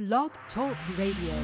Blog Talk Radio.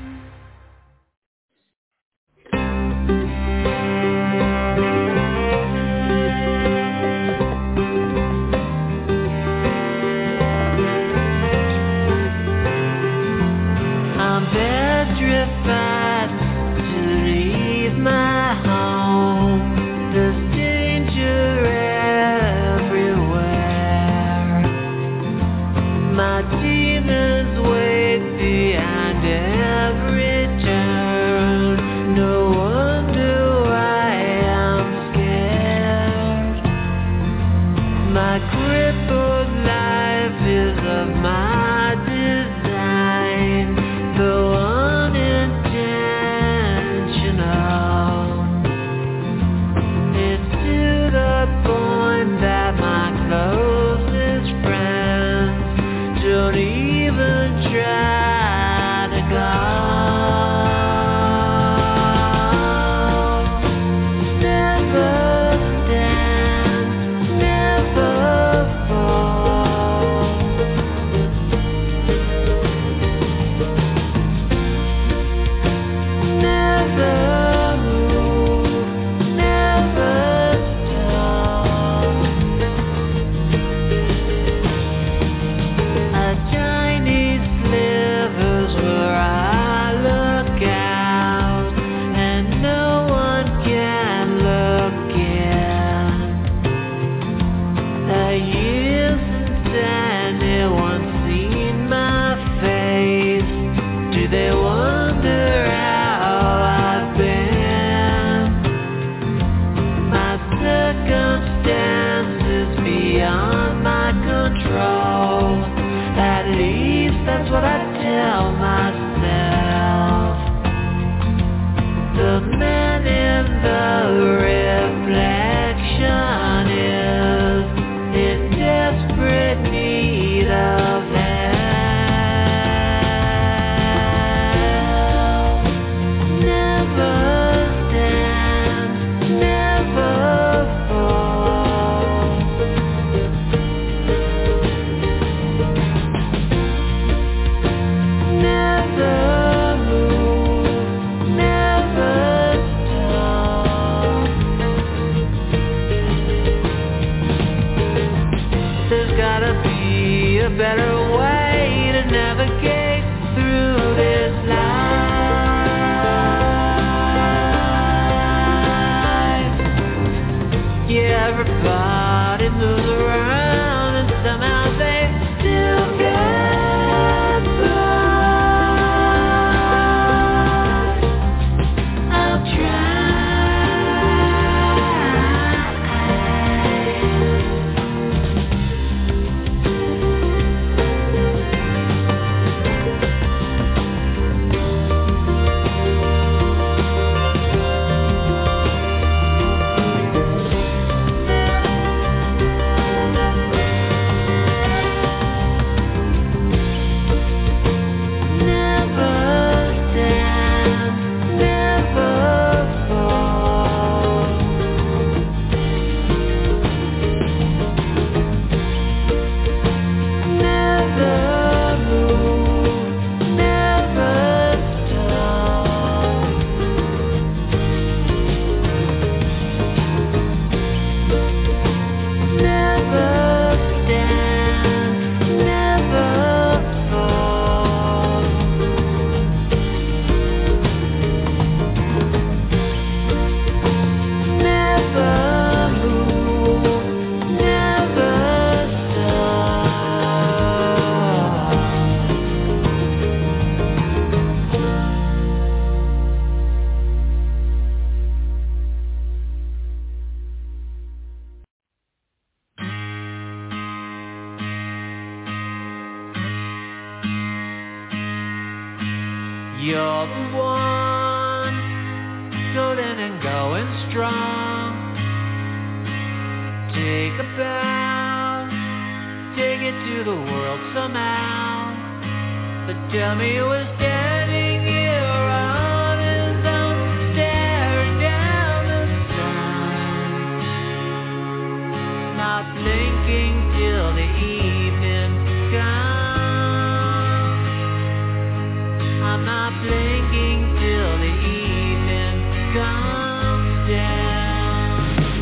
You're the one, golden and going strong. Take a bow, take it to the world somehow. But tell me you were standing here on his own, staring down the sun, not blinking till the evening comes. I'm not blinking till the evening comes down.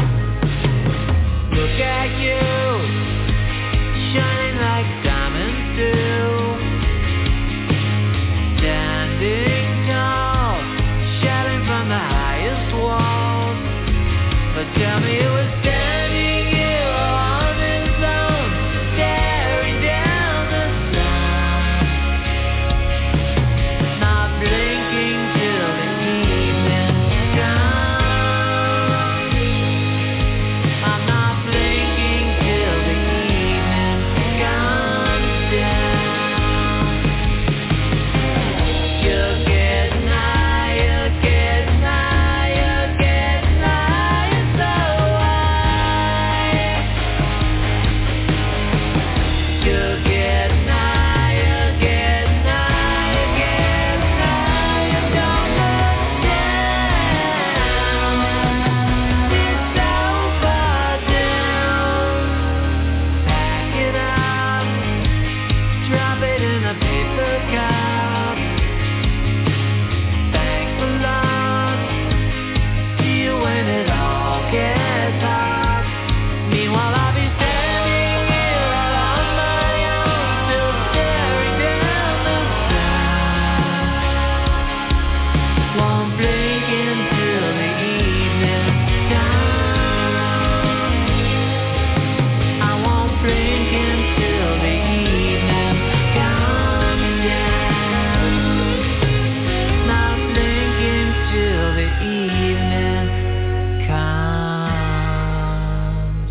Look at you, shining like diamonds do, standing tall, shouting from the highest walls. But tell me who is standing here on his own, staring down the sun, not blinking till the evening comes. I'm not blinking till the evening comes down. You're getting higher, getting higher, getting higher, so high. You're getting higher, getting higher, getting higher, don't look down. It's so far down. Pack it up, drop it in a paper cup. Thanks a lot. See you when it all gets hot. Meanwhile, I'll be standing here all on my own, still staring down the sun. Won't blink until the evening comes. I won't blink until the evening comes down. Not blinking till the evening comes.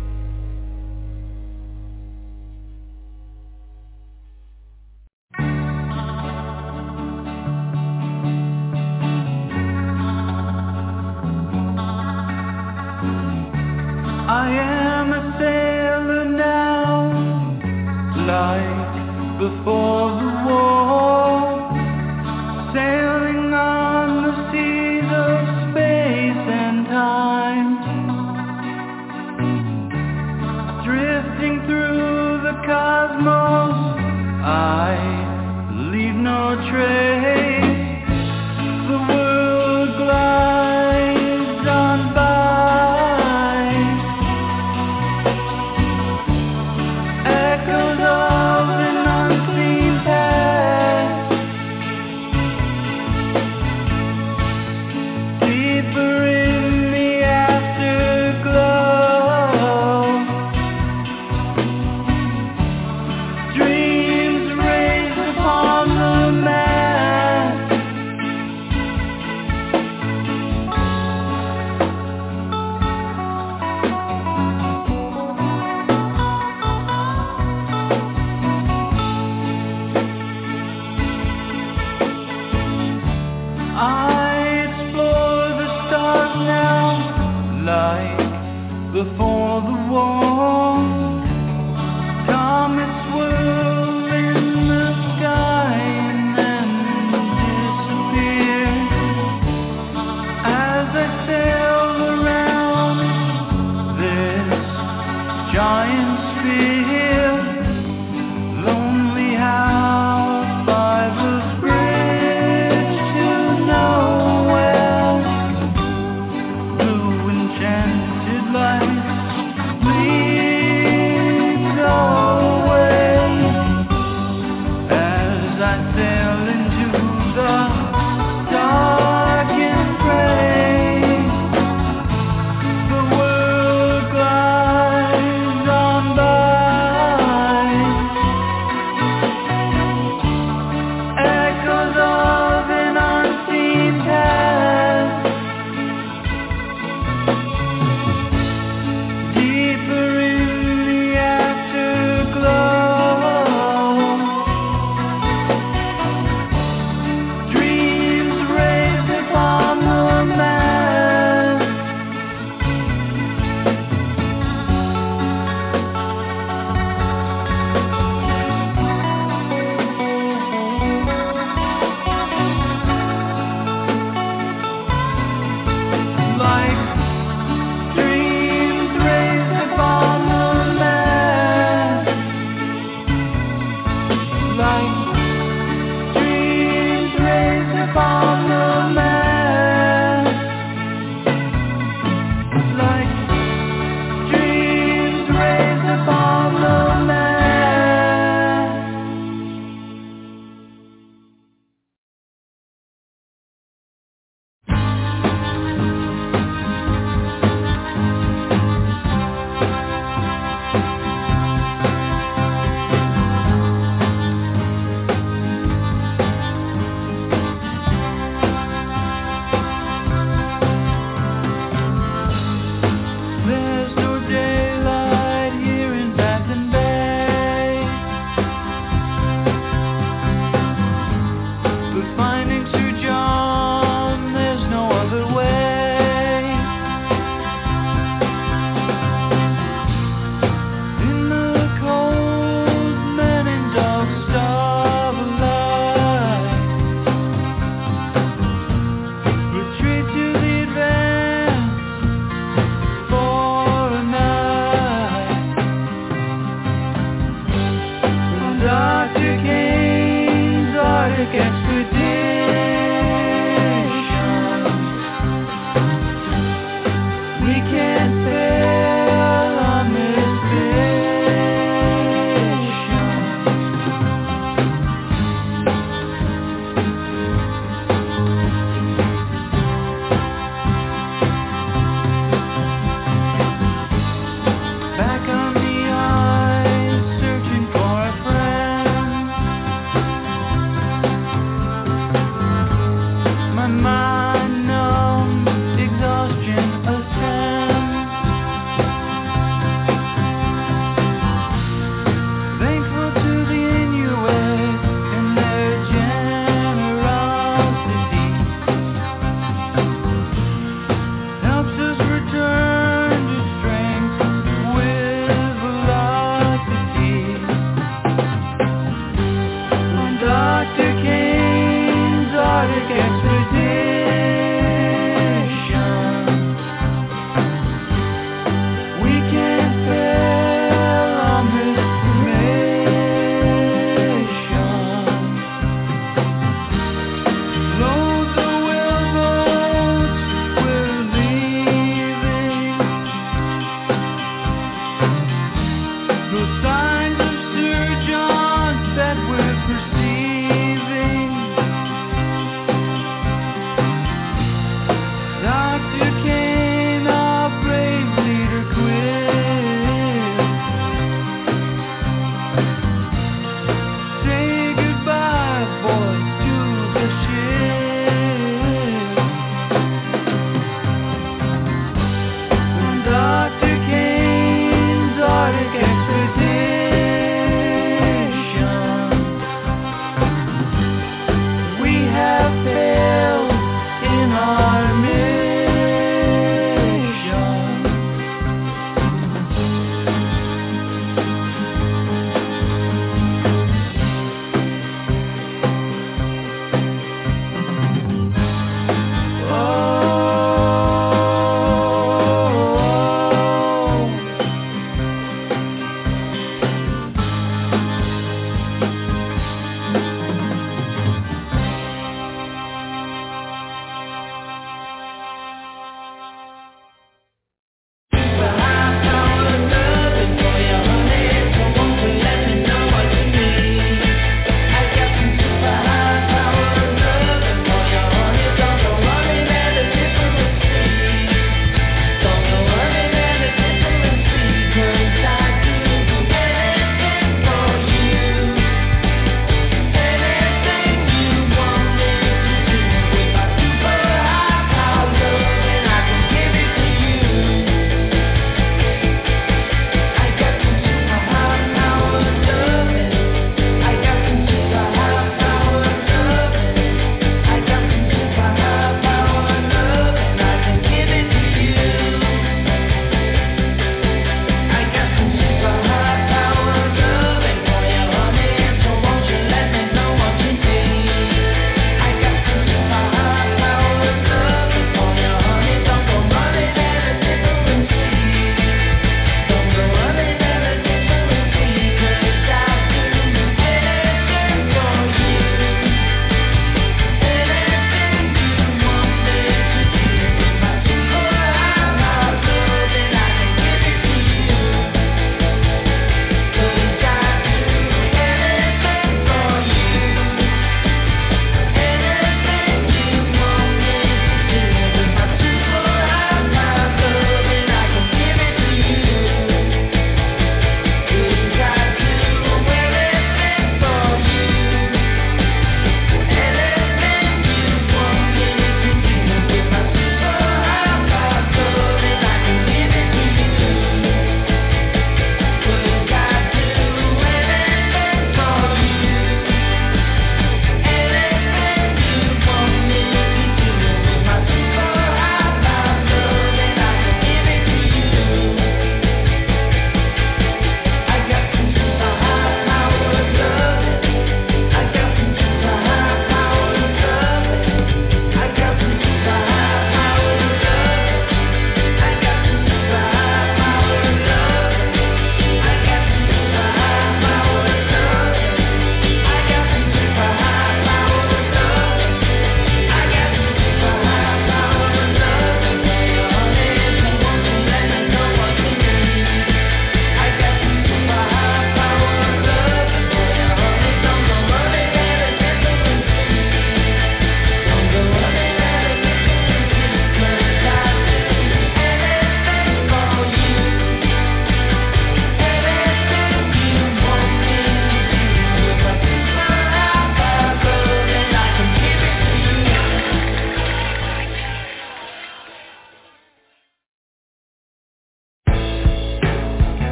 I am a sailor now, like before the war, sailing on the seas of space and time, drifting through the cosmos. I leave no trace. The world glides on by, echoes of an unseen past. Arctic expedition. We can't fail on this mission. Back on the ice, searching for a friend.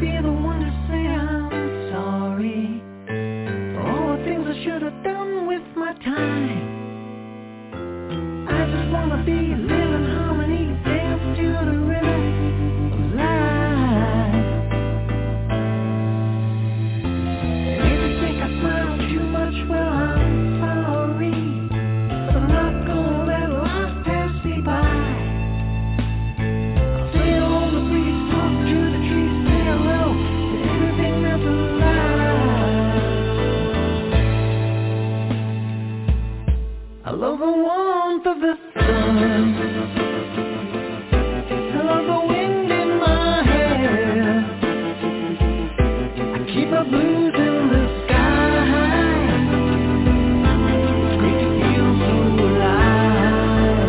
be the one to say I'm sorry for all the things I should have done with my time. I just wanna be living harmony, dance to the rhythm of life. And if you think I smile too much, well, I'm sorry, but I'm not gonna let life pass me by. I'll sit on the breeze, talk to the trees, say hello to everything that's alive. I love the warmth of the sun. I love the wind in my hair. I keep my blues in the sky. It's great to feel so alive.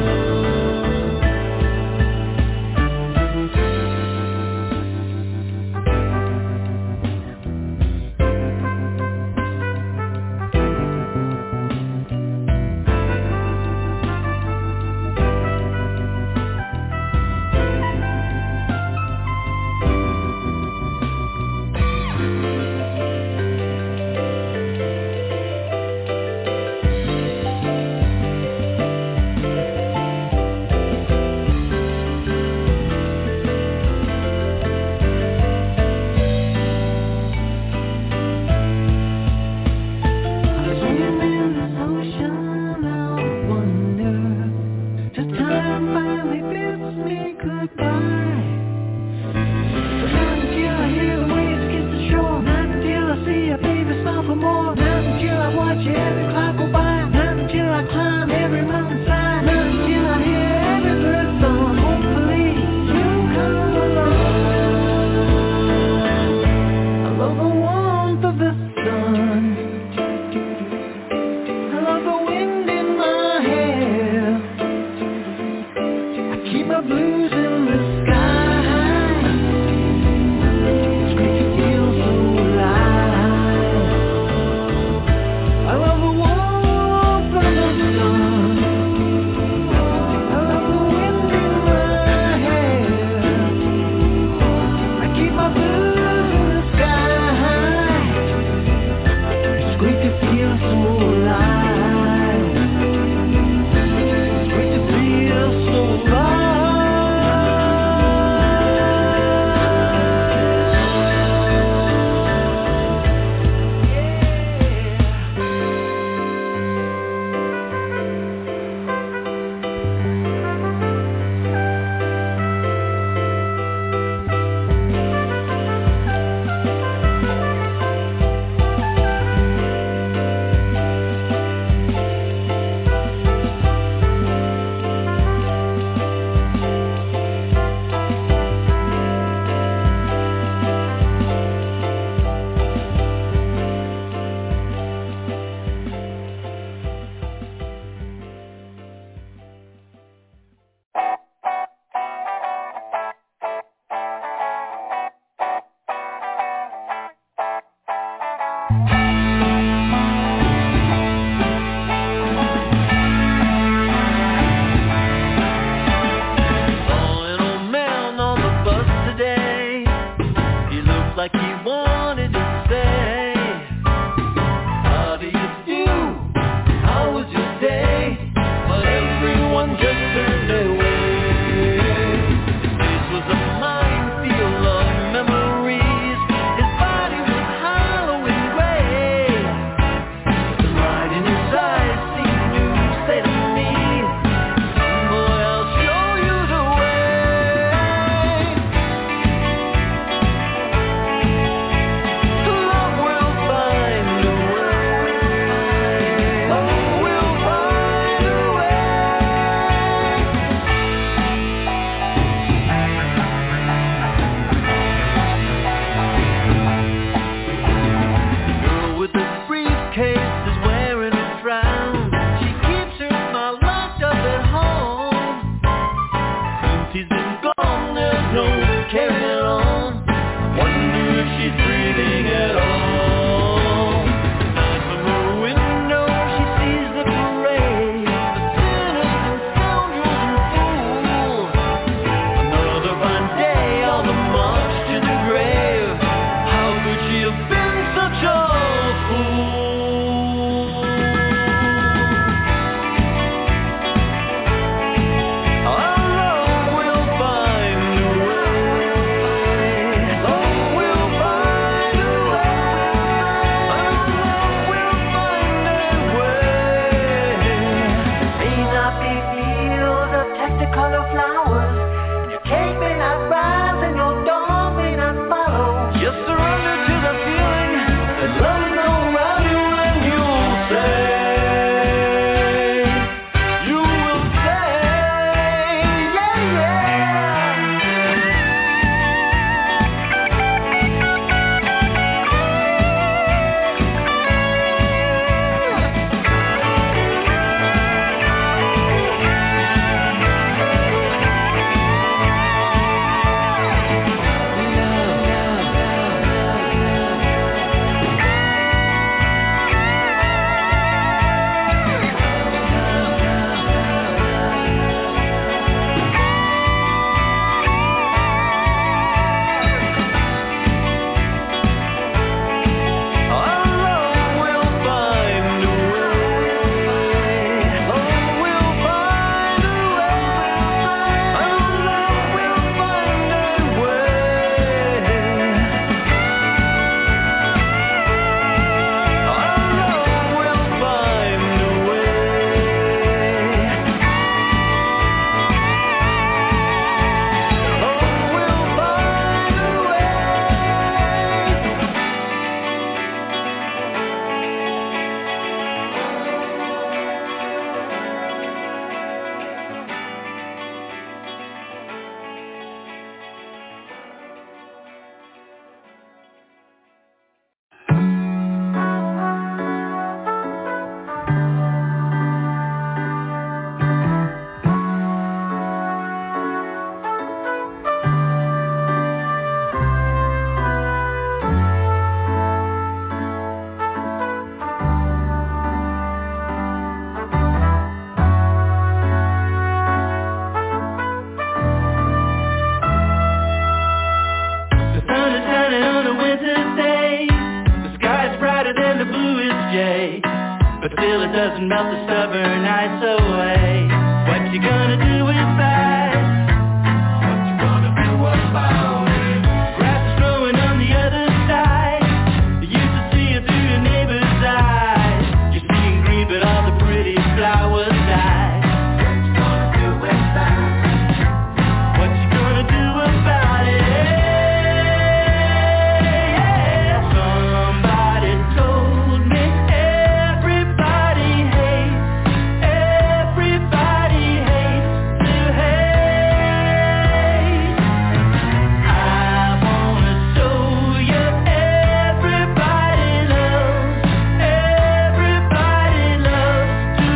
still it doesn't melt the stubborn ice away. What you gonna do about it? What you gonna do about it? Grass is growing on the other side. You used to see it through your neighbor's eyes. You're seeing green, but all the pretty flowers died. What you gonna do about it? Somebody told me everybody hates to hate. I wanna show you everybody loves to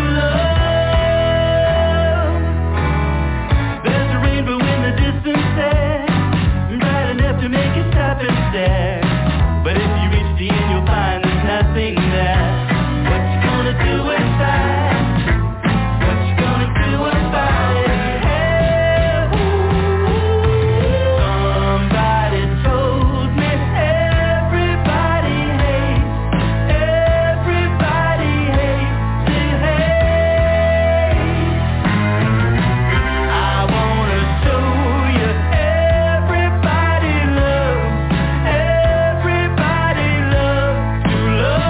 love. There's a rainbow in the distance there, bright enough to make you stop and stare. But if you reach the end, you'll find there's nothing there. What you gonna do inside? What you gonna do about it? Somebody told me everybody hates to hate. I wanna show you everybody loves to love.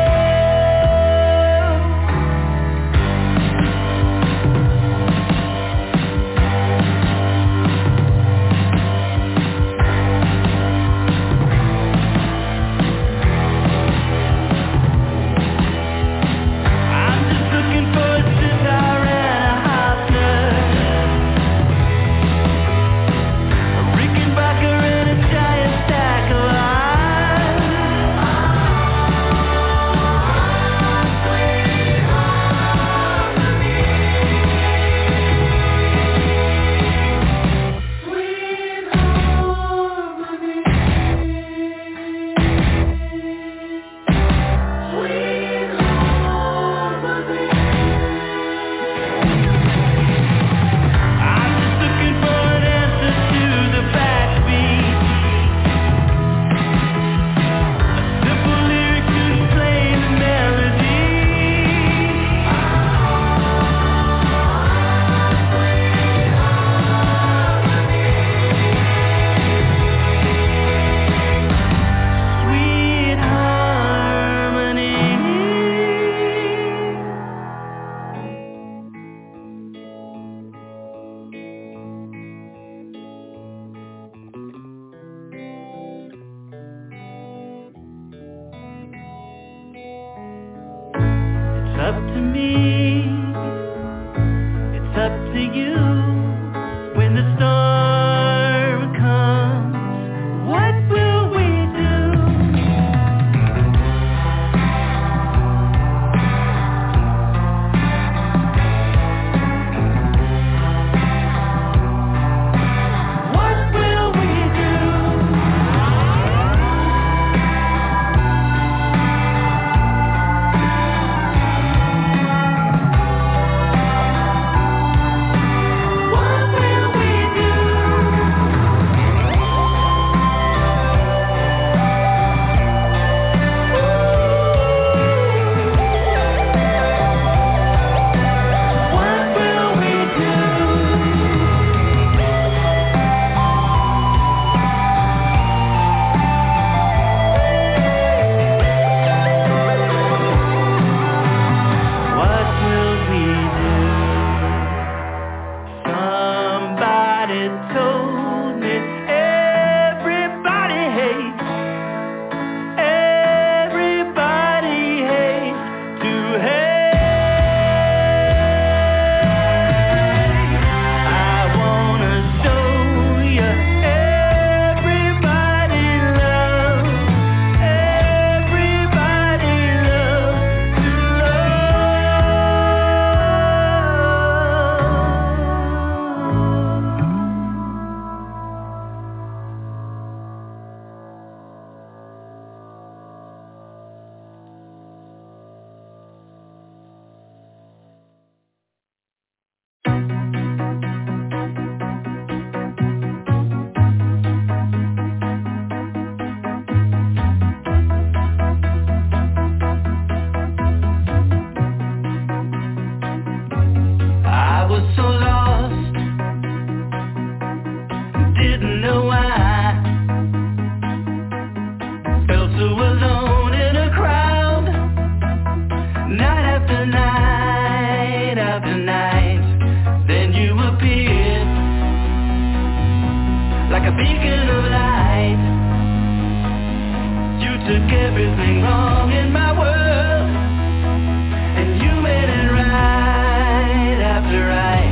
I'm just looking for a sitar and a Hofner, a Rickenbacker and a giant stack of lime. I'm just looking for an answer to the backbeat, a simple lyric to explain the melody. Sweet harmony. It's up to me, it's up to you. When the storm comes, what will we do? What will we do? everything wrong in my world, and you made it right after right.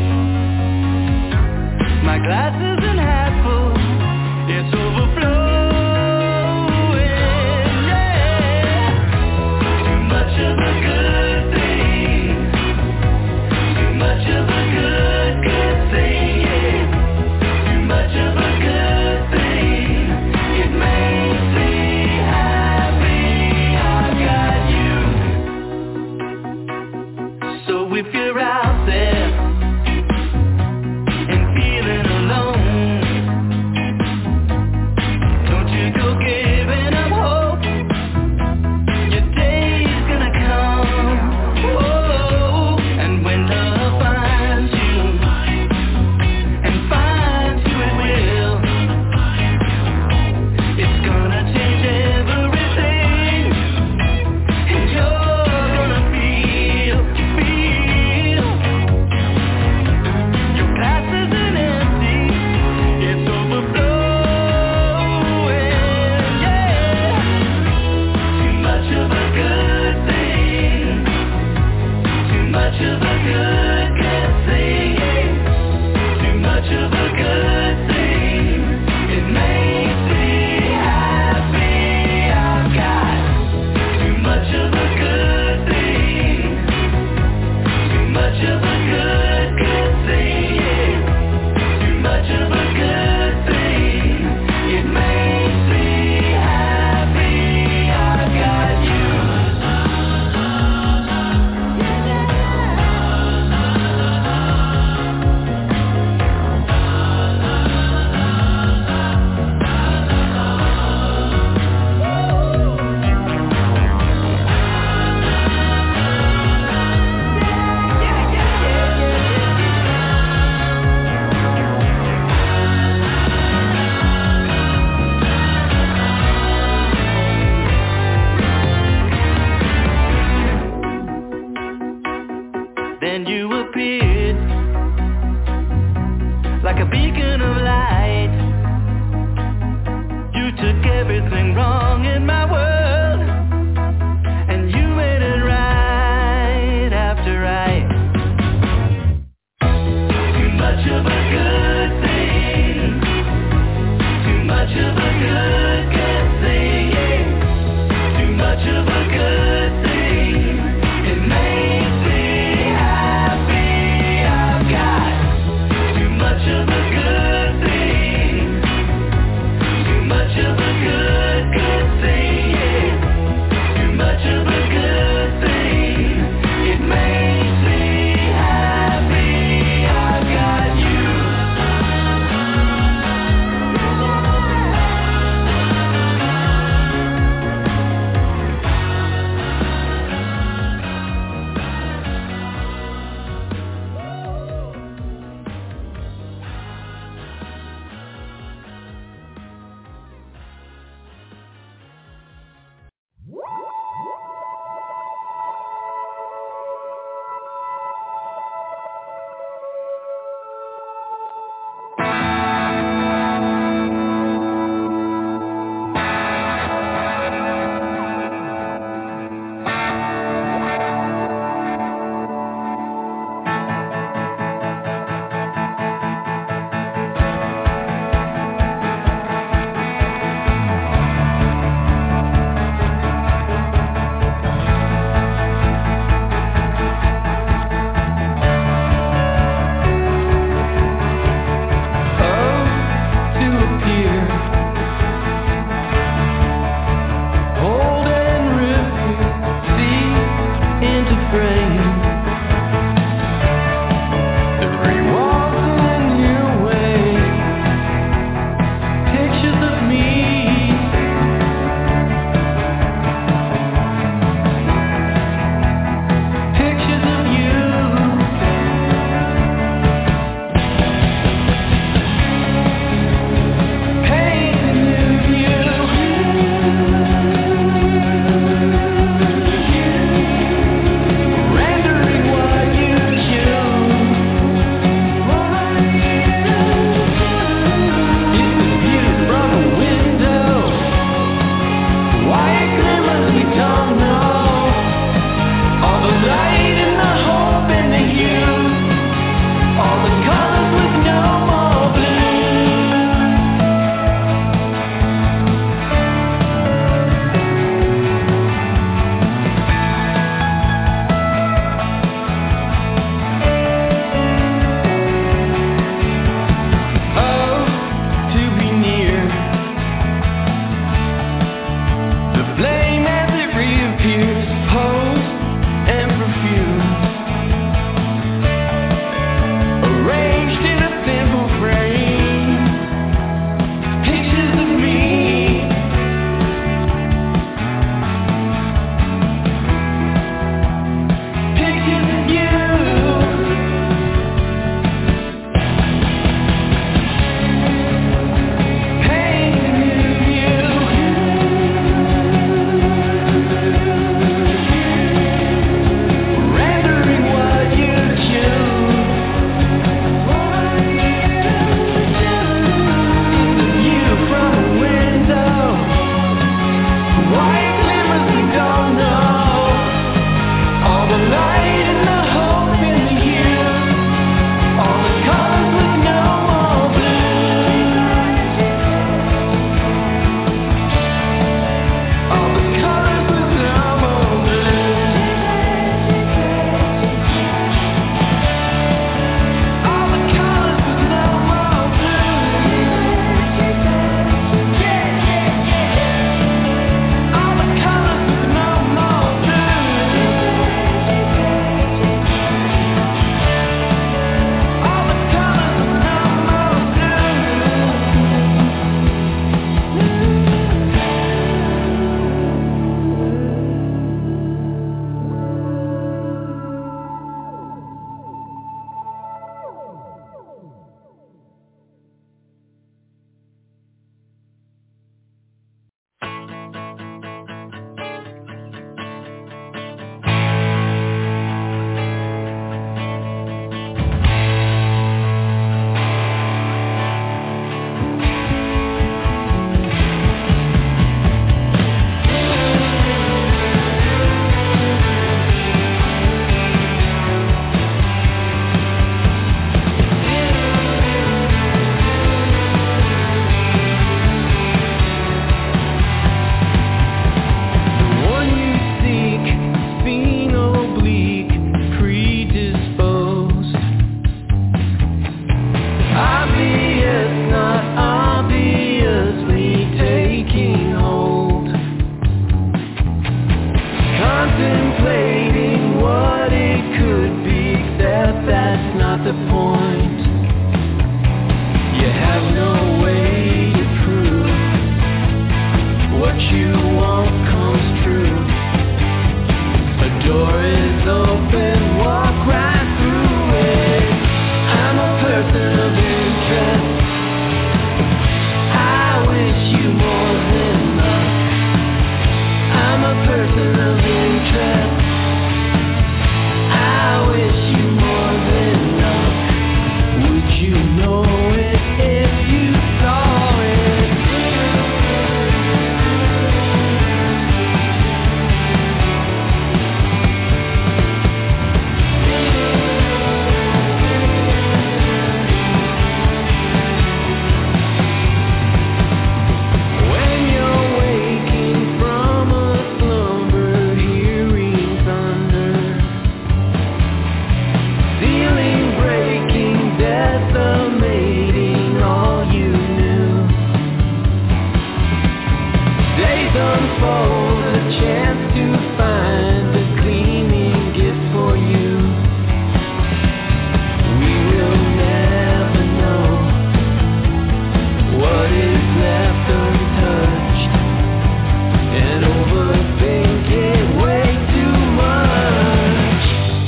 My glass isn't half full, it's overflowing, yeah. Too much of a good thing, too much of a good thing, yeah. Too much of a good thing, it makes me happy, I got you. So if you're out there and feeling alone, you want comes true. A door is open, walk right through it. I'm a person of interest. I wish you more than luck. I'm a person of interest. I wish you more than luck. Would you know it if you saw it? When you're waking from a slumber, hearing thunder, ceiling breaking, decimating all you knew. Days unfold, a chance to find a gleaming gift for you. We will never know what is left untouched, and overthink it way too much.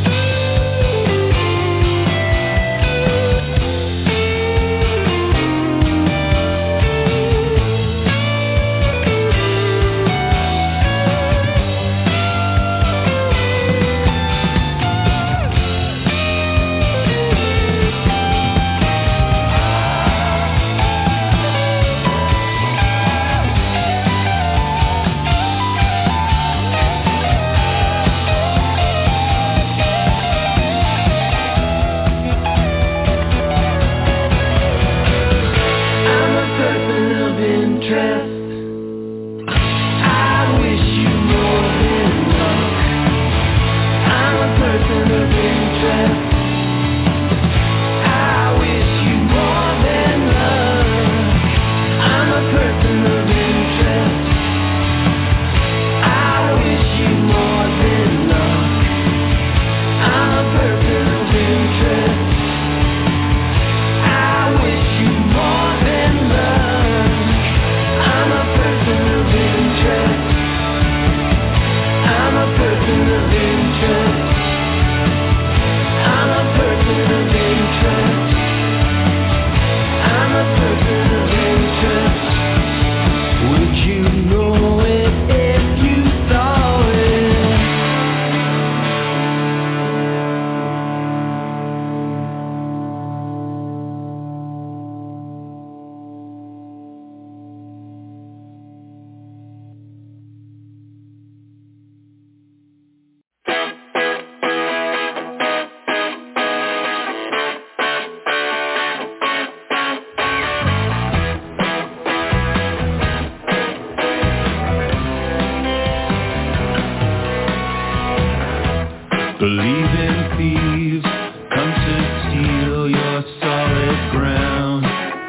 I'm a person of interest. I wish you more than luck. I'm a person of interest. I wish you more than luck. I'm a person of interest. I wish you more than luck. I'm a person of interest. I wish you more than luck. I'm a person of interest. I'm a person of interest. I'm a person of interest. I'm a person of interest. Would you know it if you saw it? Believing thieves come to steal your solid ground.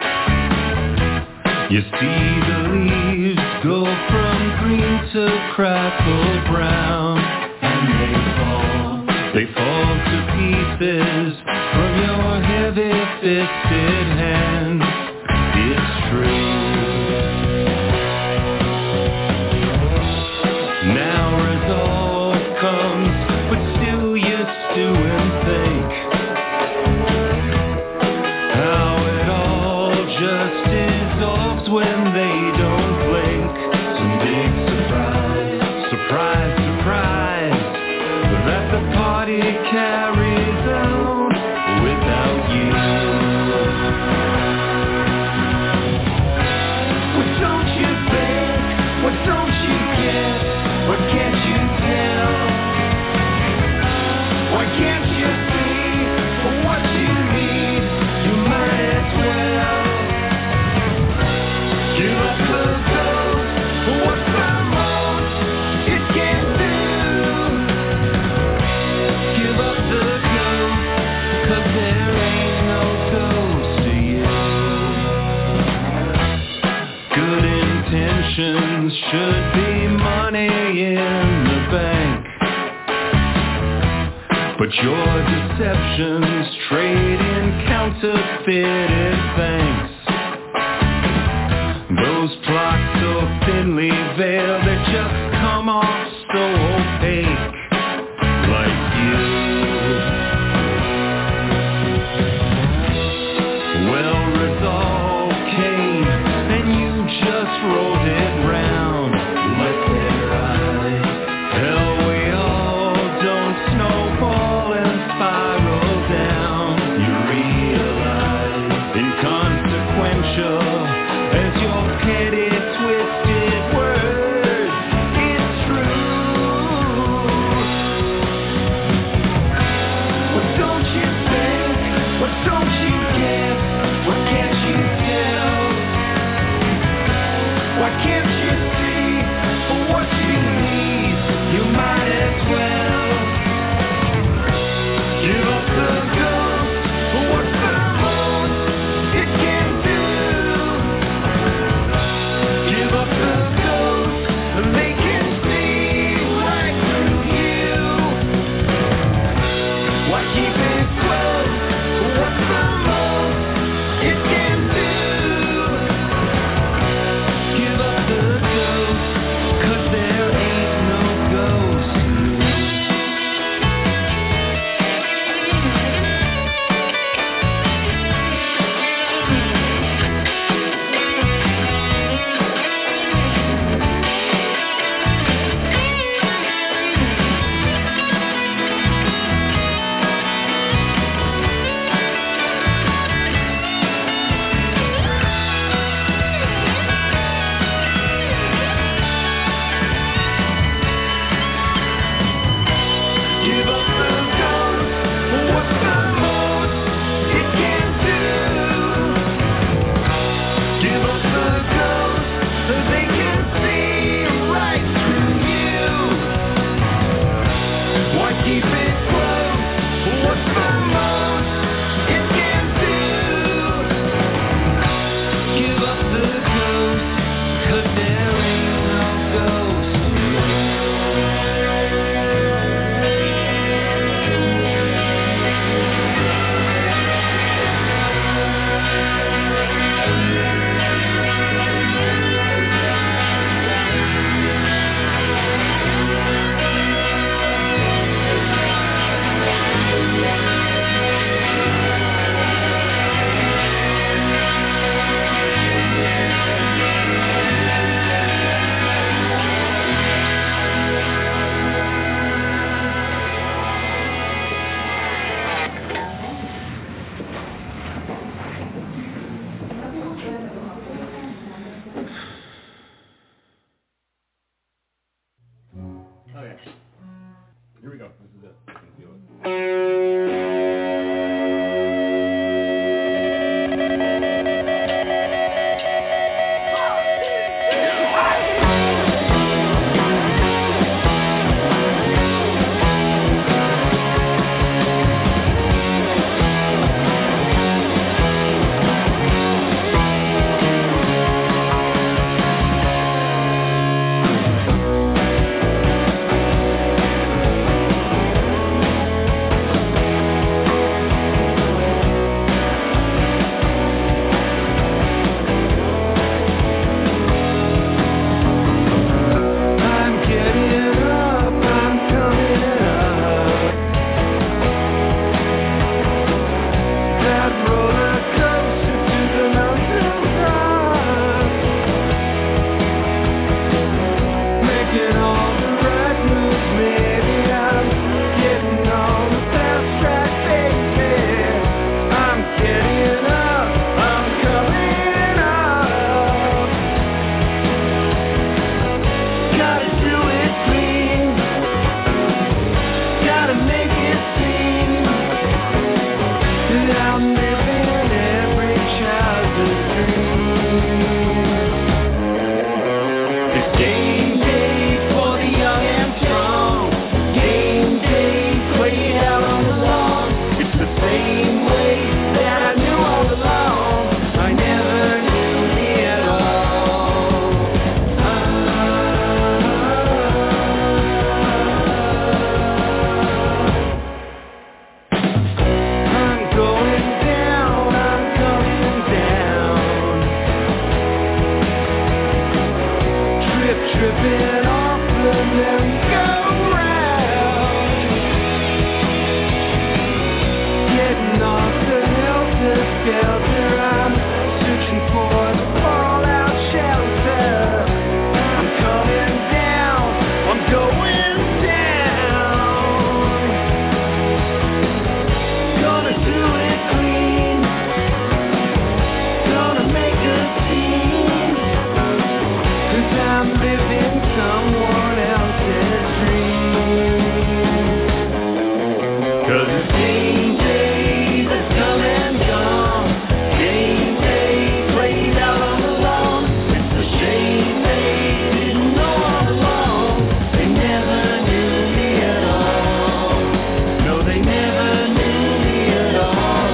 You see the leaves go from green to crackle brown, and they fall to pieces from your heavy-fisted hands. It's true. Now resolve comes, but still you stew and think how it all just dissolves when they don't blink. Some big surprise, surprise, surprise, that the party carries out without you. What don't you think? What don't you get? What can't you tell? Why can't you see what you need? You might as well give up the ghost. What's the most it can do? Give up the ghost, 'cause there ain't no ghost to you. Good intentions should be money in the bank, but your deceptions trade in counterfeited thanks. Those plots so thin thinly veiled that just come off so opaque, like you. Well, resolve came and you just rolled it round like their eyes. Hell, we all don't snowball and spiral down. You realize, inconsequential as your petty twisted words, it's true. What don't you think? What don't you get? What can't you tell? Why can't you see for what you need? You might as well give up the ghost for what's the most it can do. Give up the ghost and they can see right through you. Why keep it close for what's the most it can do? Give up the ghost, 'cause there ain't no ghost. Give up the ghost for what's the most it can do. Give up the ghost so they can see right through you. Why keep it close for what's the most it can do? Give up the ghost, 'cause there ain't no ghost. Okay. Here we go. This is it. You can feel it. someone else's dream. 'Cause the same days that come and gone, same days played out on the lawn. It's a shame they didn't know all along. They never knew me at all. No, they never knew me at all.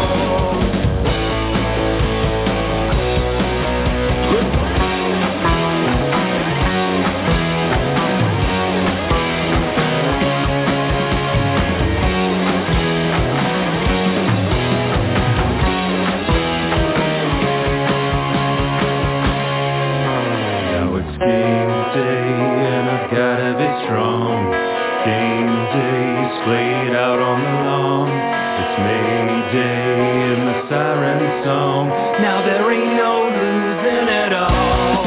Now it's game day and I've gotta be strong. Game days played out on the lawn. It's May Day and the siren song. Now there ain't no losing at all.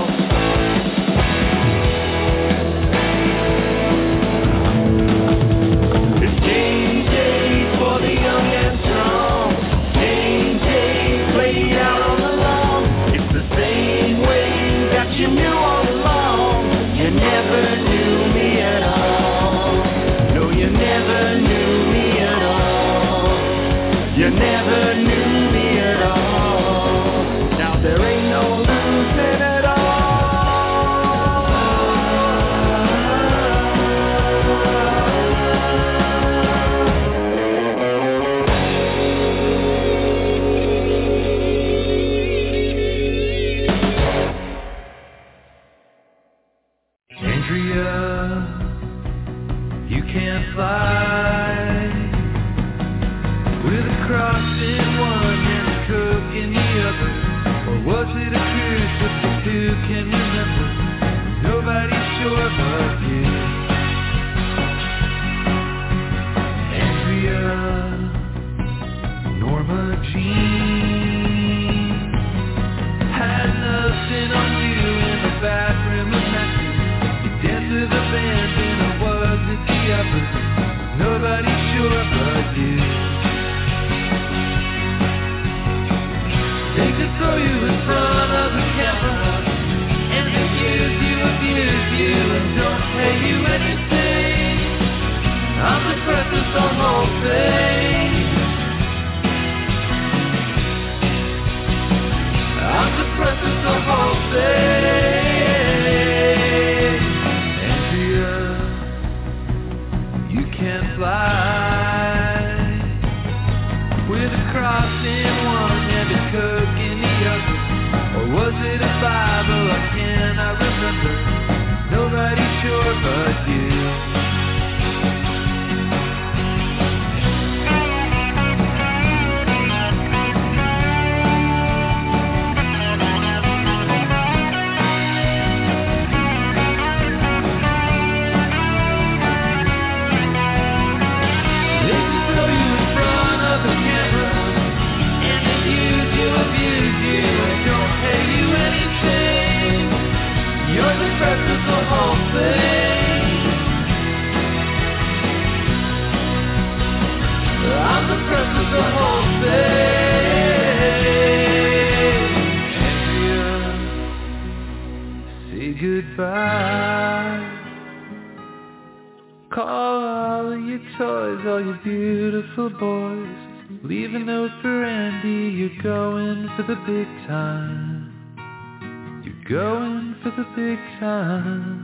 It's game days for the young and strong. Game days played out on the lawn. It's the same way that you knew all along. You never knew me at all. No, you never knew me at all. You never knew me at all. Now there ain't no losing at all. Andrea, you can't fly with a cross in one and a cook in the other. Or was it a curse that the two can remember? Nobody's sure but you. Andrea, Norma Jean had nothing on you in the bathroom of Memphis. You danced with a band and it wasn't the uppers. Nobody's sure but you. They could throw you in front of the camera and abuse you and don't pay you anything. I'm the press of the whole thing. I'm the press of the whole thing. Andrea, you can't fly with a cross in one and a cook in the other. Or was it a Bible? I cannot remember. Nobody's sure but you. They can throw you in front of the camera and abuse you and don't pay you anything. You're the press of the whole thing. I'm the press of the whole thing. Andrea, say goodbye. Call all of your toys, all your beautiful boys. Leave a note for Andy, you're going for the big time. You're going for the big time.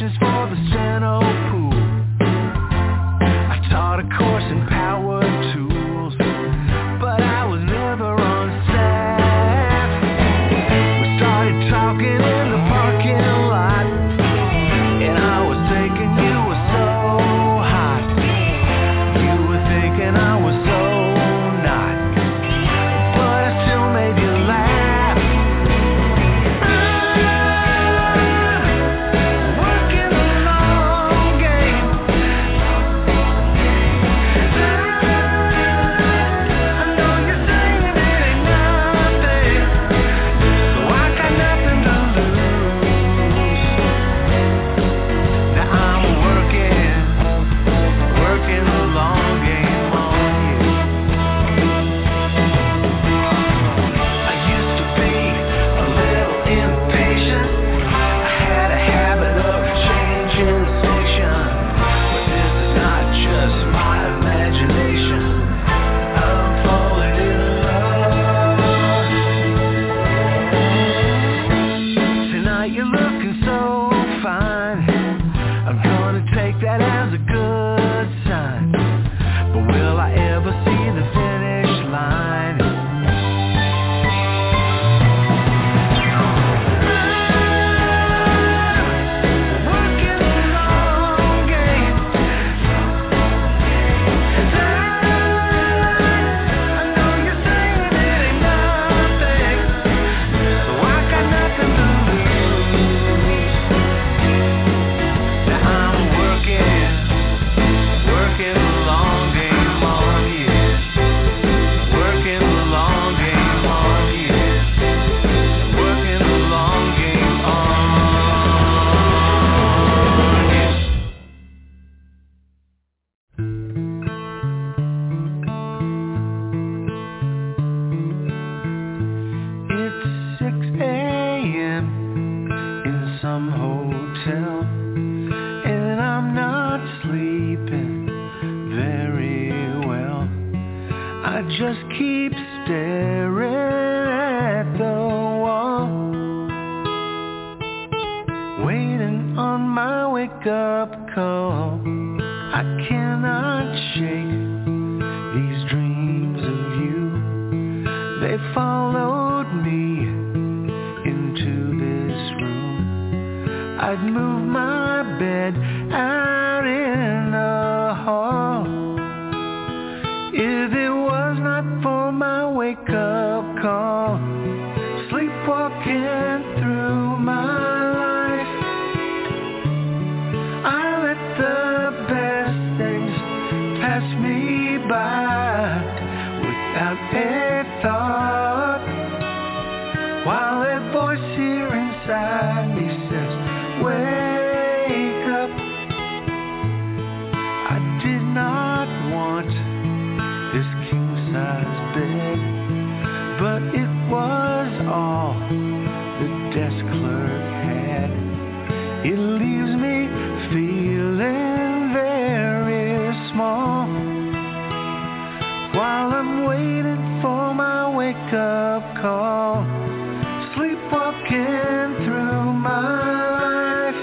instructions for the Steno pool. I taught a course in power tools, but I was never on staff. We started talking in the parking lot, and I was thinking you were so hot. You were thinking I was so not, but I still made you laugh. Working the long game. I know you're saying it ain't nothing, so I got nothing to lose. Now I'm working the long game on you. I used to be a little impatient. I had a habit of changing the station, but this is not just my imagination. I'm falling in love. Tonight you're looking so fine. I'm gonna take that as a good sign. But will I ever see the finish line? Working the long game. I know you're saying it ain't nothing, so I got nothing to lose. Now I'm working the long game on you. Working the long game on you. Working the long game on you. It's 6 a.m. in some hotel, and I'm not sleeping very well. I just keep staring at the wall, waiting on my wake-up call. I cannot shake these dreams of you. They followed me into this room. I'd move my bed out in the hall if it was not for my wake-up call. Sleepwalking through my life, I let the best things pass me by without a thought, while a voice here inside me says, wake up. I did not want this king-size bed, but it was all the desk clerk had. It leaves me feeling very small, while I'm waiting for my wake-up call. Sleepwalking through my life,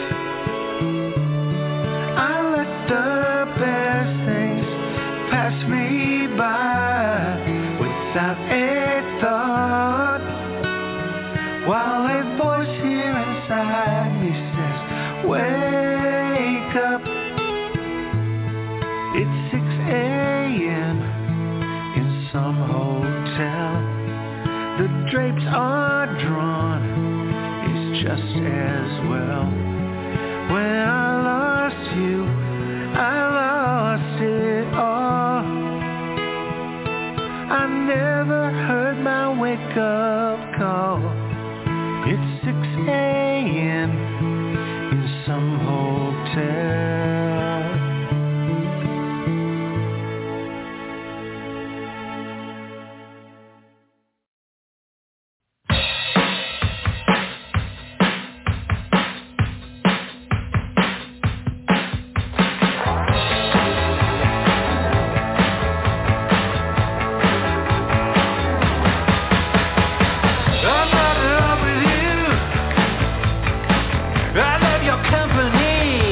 I let the best things pass me by without a thought, while a voice here inside me says, wake up. It's 6 a.m. in some hotel. The drapes are drawn, it's just as well. When I lost you, I lost it all. I never heard my wake-up call. It's 6 a.m. in some hotel. I'm not in love with you. I love your company.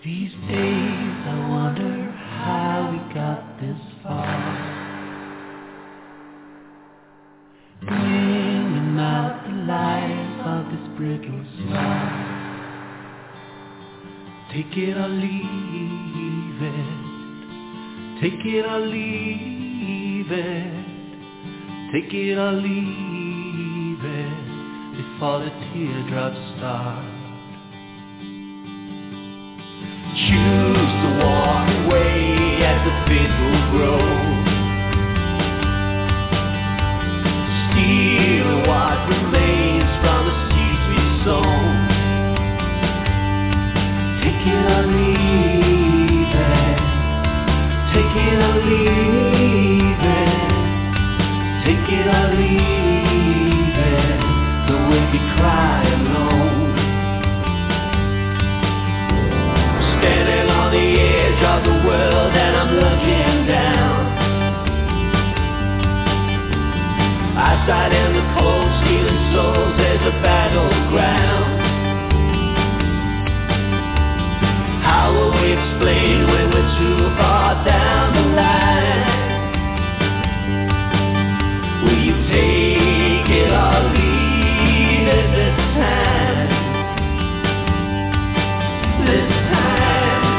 These days I wonder how we got this far. Bringing out the light of this brittle star. Take it or leave it. Take it or leave it. Take it or leave it before the teardrops start. Choose to walk away as the faith will grow. Steal what remains from the seeds we sown. Take it or leave it. Take it or leave it. Take it or leave it. Don't make me cry alone. Standing on the edge of the world and I'm looking down. Outside in the cold, stealing souls, there's a battleground. How will we explain when we're too far down the line? Will you take it or leave it this time? This time.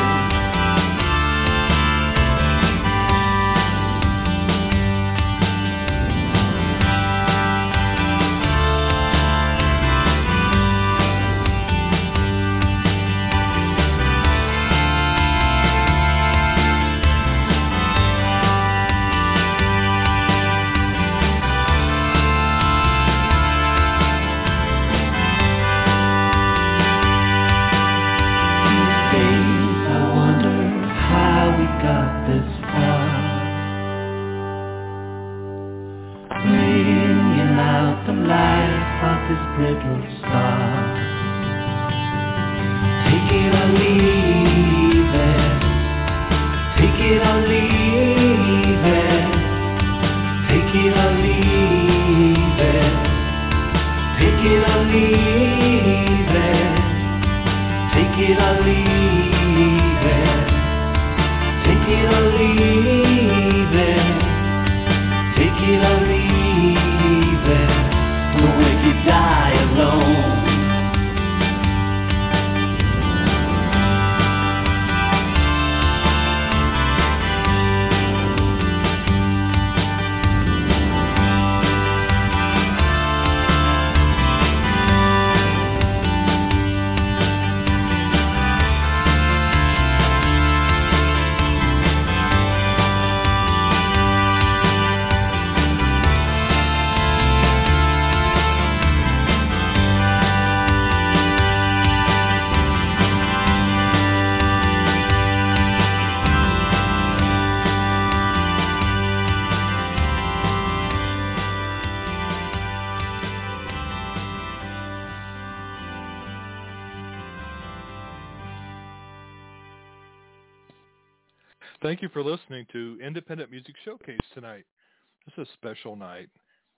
Thank you for listening to Independent Music Showcase tonight. This is a special night.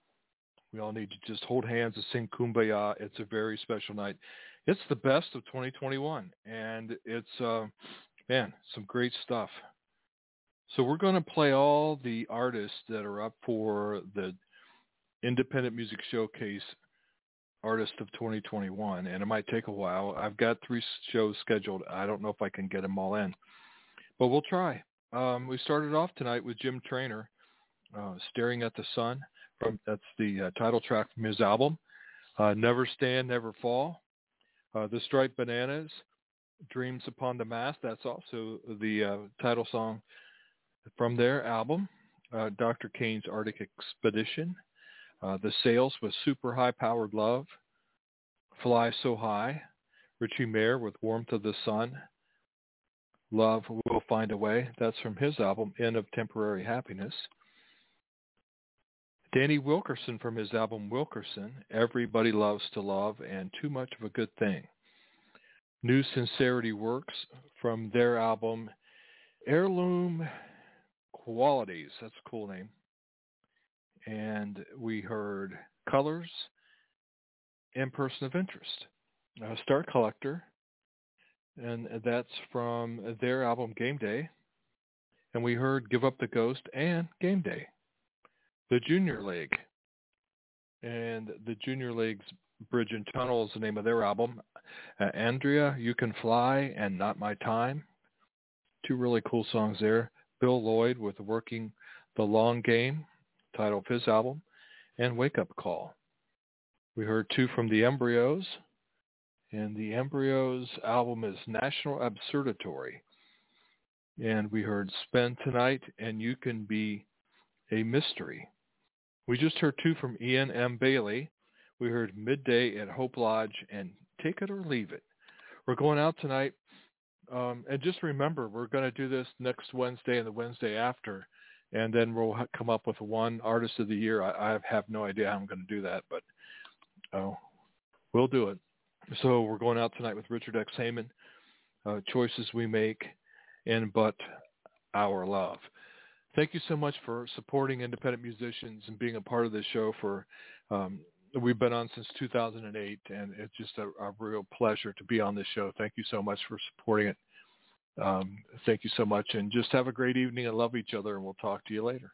We all need to just hold hands and sing Kumbaya. It's a very special night. It's the best of 2021, and it's, some great stuff. So we're going to play all the artists that are up for the Independent Music Showcase Artist of 2021, and it might take a while. I've got 3 shows scheduled. I don't know if I can get them all in, but we'll try. We started off tonight with Jim Traynor, Staring at the Sun. That's the title track from his album, Never Stand, Never Fall. The Striped Bananas, Dreams Upon the Mast. That's also the title song from their album, Dr. Kane's Arctic Expedition. The Sails with Super High Powered Love. Fly So High. Richie Mayer with Warmth of the Sun. Love Will Find a Way. That's from his album, End of Temporary Happiness. Danny Wilkerson from his album Wilkerson, Everybody Loves to Love and Too Much of a Good Thing. New Sincerity Works from their album Heirloom Qualities. That's a cool name. And we heard Colors and Person of Interest. Star Collector, and that's from their album Game Day. And we heard Give Up the Ghost and Game Day. The Junior League. And the Junior League's Bridge and Tunnel is the name of their album. Andrea, You Can Fly, and Not My Time. Two really cool songs there. Bill Lloyd with Working the Long Game, title of his album, and Wake Up Call. We heard two from the Embryos, and the Embryos album is National Absurdatory. And we heard Spend Tonight and You Can Be a Mystery. We just heard two from Ian M. Bailey. We heard Midday at Hope Lodge and Take It or Leave It. We're going out tonight. And just remember, we're going to do this next Wednesday and the Wednesday after. And then we'll come up with one Artist of the Year. I have no idea how I'm going to do that, but we'll do it. So we're going out tonight with Richard X. Heyman, Choices We Make, and But Our Love. Thank you so much for supporting independent musicians and being a part of this show. We've been on since 2008, and it's just a real pleasure to be on this show. Thank you so much for supporting it. Thank you so much, and just have a great evening and love each other, and we'll talk to you later.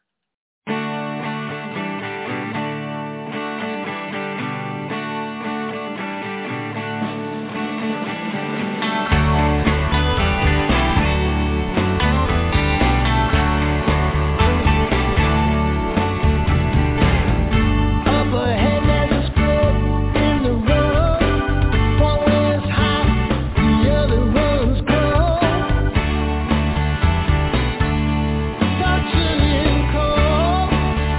Touching cold.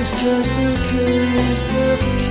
just a curious book.